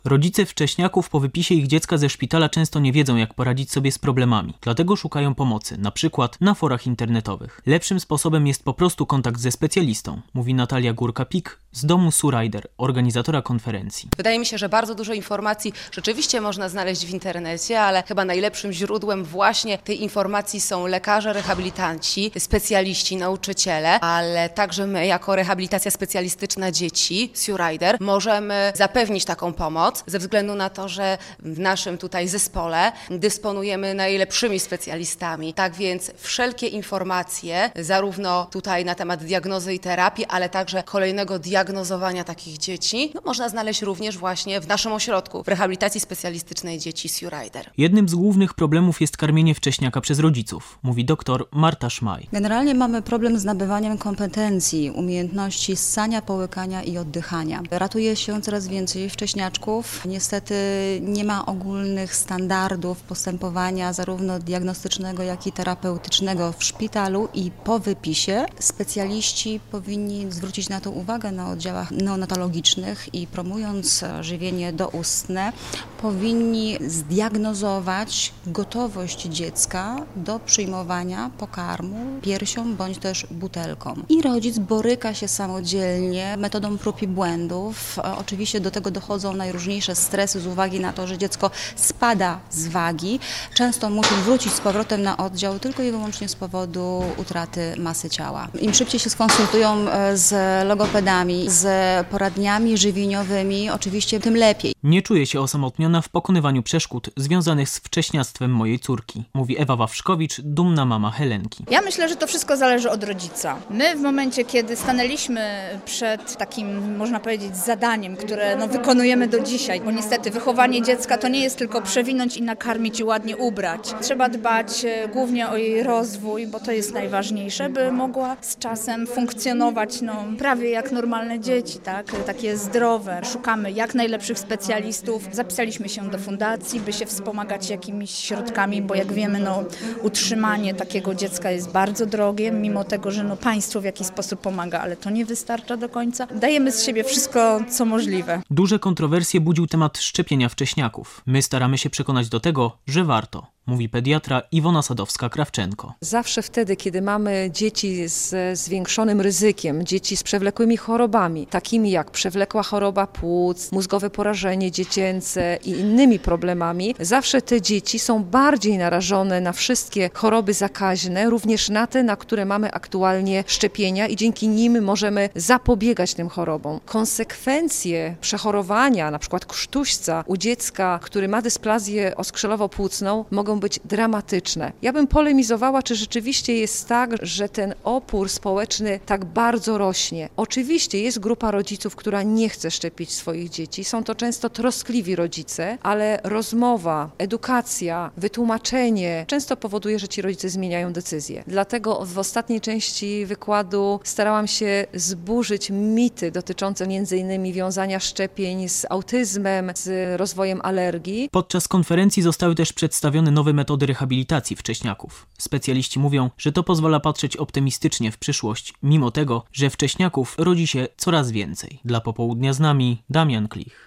Rodzice wcześniaków po wypisie ich dziecka ze szpitala często nie wiedzą, jak poradzić sobie z problemami, dlatego szukają pomocy, na przykład na forach internetowych. Lepszym sposobem jest po prostu kontakt ze specjalistą, mówi Natalia Górka-Pik z domu Surrider, organizatora konferencji. Wydaje mi się, że bardzo dużo informacji rzeczywiście można znaleźć w internecie, ale chyba najlepszym źródłem właśnie tej informacji są lekarze, rehabilitanci, specjaliści, nauczyciele, ale także my jako rehabilitacja specjalistyczna dzieci, Surrider, możemy zapewnić taką pomoc ze względu na to, że w naszym tutaj zespole dysponujemy najlepszymi specjalistami. Tak więc wszelkie informacje, zarówno tutaj na temat diagnozy i terapii, ale także kolejnego diagnozowania takich dzieci, można znaleźć również właśnie w naszym ośrodku w rehabilitacji specjalistycznej dzieci Surrider. Jednym z głównych problemów jest karmienie wcześniaka przez rodziców, mówi dr Marta Szmaj. Generalnie mamy problem z nabywaniem kompetencji, umiejętności ssania, połykania i oddychania. Ratuje się coraz więcej wcześniaczków. Niestety nie ma ogólnych standardów postępowania zarówno diagnostycznego, jak i terapeutycznego w szpitalu i po wypisie. Specjaliści powinni zwrócić na to uwagę na oddziałach neonatologicznych i promując żywienie doustne, powinni zdiagnozować gotowość dziecka do przyjmowania pokarmu piersią bądź też butelką. I rodzic boryka się samodzielnie metodą prób i błędów. Oczywiście do tego dochodzą najróżniejsze stresy z uwagi na to, że dziecko spada z wagi. Często musi wrócić z powrotem na oddział tylko i wyłącznie z powodu utraty masy ciała. Im szybciej się skonsultują z logopedami, z poradniami żywieniowymi, oczywiście tym lepiej. Nie czuję się osamotniona w pokonywaniu przeszkód związanych z wcześniactwem mojej córki, mówi Ewa Wawrzkowicz, dumna mama Helenki. Ja myślę, że to wszystko zależy od rodzica. My w momencie, kiedy stanęliśmy przed takim, można powiedzieć, zadaniem, które wykonujemy do dzisiaj, bo niestety wychowanie dziecka to nie jest tylko przewinąć i nakarmić i ładnie ubrać. Trzeba dbać głównie o jej rozwój, bo to jest najważniejsze, by mogła z czasem funkcjonować prawie jak normalne dzieci, tak? Takie zdrowe. Szukamy jak najlepszych specjalistów. Zapisaliśmy się do fundacji, by się wspomagać jakimiś środkami, bo jak wiemy, utrzymanie takiego dziecka jest bardzo drogie, mimo tego, że państwo w jakiś sposób pomaga, ale to nie wystarcza do końca. Dajemy z siebie wszystko, co możliwe. Duże kontrowersje budził temat szczepienia wcześniaków. My staramy się przekonać do tego, że warto, mówi pediatra Iwona Sadowska-Krawczenko. Zawsze wtedy, kiedy mamy dzieci z zwiększonym ryzykiem, dzieci z przewlekłymi chorobami, takimi jak przewlekła choroba płuc, mózgowe porażenie dziecięce i innymi problemami, zawsze te dzieci są bardziej narażone na wszystkie choroby zakaźne, również na te, na które mamy aktualnie szczepienia i dzięki nim możemy zapobiegać tym chorobom. Konsekwencje przechorowania, na przykład krztuśca u dziecka, który ma dysplazję oskrzelowo-płucną, mogą być dramatyczne. Ja bym polemizowała, czy rzeczywiście jest tak, że ten opór społeczny tak bardzo rośnie. Oczywiście jest grupa rodziców, która nie chce szczepić swoich dzieci. Są to często troskliwi rodzice, ale rozmowa, edukacja, wytłumaczenie często powoduje, że ci rodzice zmieniają decyzję. Dlatego w ostatniej części wykładu starałam się zburzyć mity dotyczące m.in. wiązania szczepień z autyzmem, z rozwojem alergii. Podczas konferencji zostały też przedstawione nowe metody rehabilitacji wcześniaków. Specjaliści mówią, że to pozwala patrzeć optymistycznie w przyszłość, mimo tego, że wcześniaków rodzi się coraz więcej. Dla Popołudnia z nami Damian Klich.